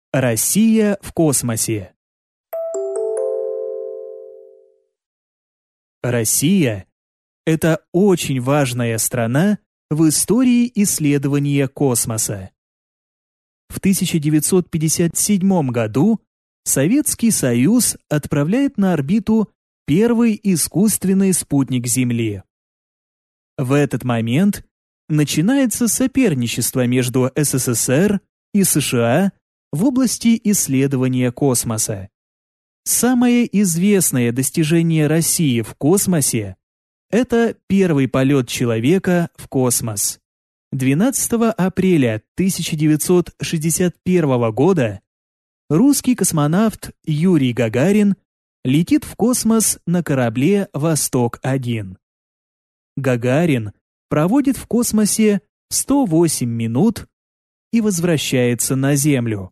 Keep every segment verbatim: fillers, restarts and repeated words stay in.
Россия в космосе. Россия – это очень важная страна в истории исследования космоса. В тысяча девятьсот пятьдесят седьмом году Советский Союз отправляет на орбиту первый искусственный спутник Земли. В этот момент начинается соперничество между СССР и США в области исследования космоса. Самое известное достижение России в космосе – это первый полет человека в космос. двенадцатого апреля тысяча девятьсот шестьдесят первого года русский космонавт Юрий Гагарин летит в космос на корабле «Восток один». Гагарин проводит в космосе сто восемь минут и возвращается на Землю.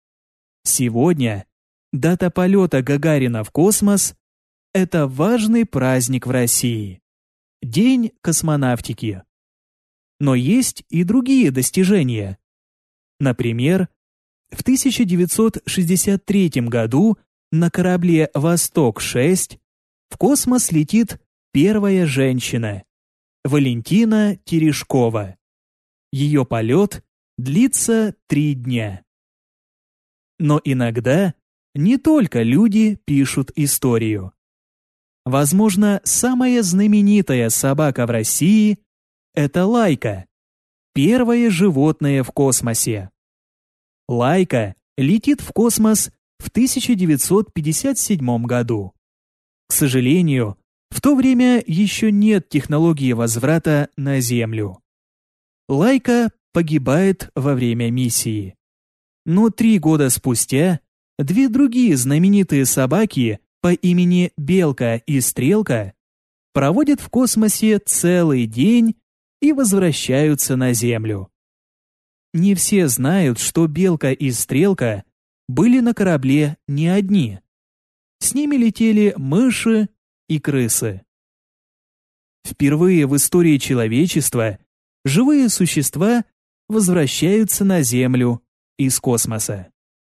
Сегодня дата полета Гагарина в космос – это важный праздник в России – День космонавтики. Но есть и другие достижения. Например, в тысяча девятьсот шестьдесят третьем году на корабле «Восток шесть» в космос летит первая женщина – Валентина Терешкова. Ее полет длится три дня. Но иногда не только люди пишут историю. Возможно, самая знаменитая собака в России – это лайка, первое животное в космосе. Лайка летит в космос в тысяча девятьсот пятьдесят седьмом году. К сожалению, в то время еще нет технологии возврата на Землю. Лайка погибает во время миссии. Но три года спустя две другие знаменитые собаки по имени Белка и Стрелка проводят в космосе целый день и возвращаются на Землю. Не все знают, что Белка и Стрелка были на корабле не одни. С ними летели мыши и крысы. Впервые в истории человечества живые существа возвращаются на Землю из космоса.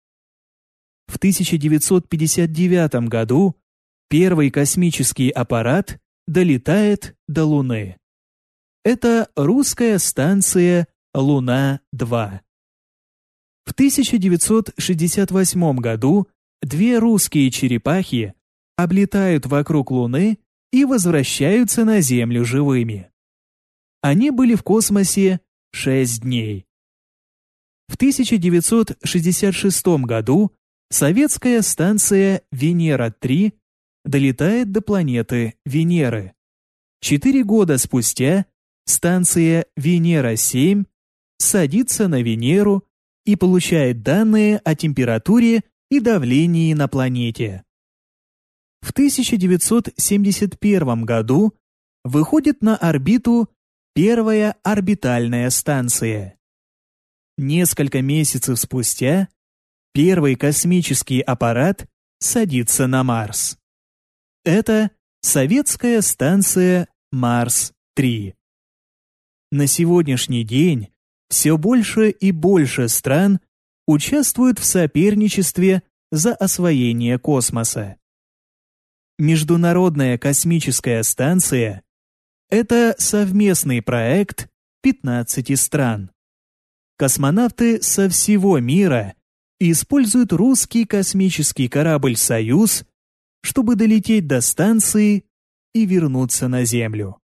В тысяча девятьсот пятьдесят девятом году первый космический аппарат долетает до Луны. Это русская станция «Луна-два». В тысяча девятьсот шестьдесят восьмом году две русские черепахи облетают вокруг Луны и возвращаются на Землю живыми. Они были в космосе шесть дней. В тысяча девятьсот шестьдесят шестом году советская станция «Венера-три» долетает до планеты Венеры. Четыре года спустя станция «Венера-семь» садится на Венеру и получает данные о температуре и давлении на планете. В тысяча девятьсот семьдесят первом году выходит на орбиту первая орбитальная станция. Несколько месяцев спустя первый космический аппарат садится на Марс. Это советская станция Марс-три. На сегодняшний день все больше и больше стран участвуют в соперничестве за освоение космоса. Международная космическая станция – это совместный проект пятнадцати стран. Космонавты со всего мира используют русский космический корабль «Союз», чтобы долететь до станции и вернуться на Землю.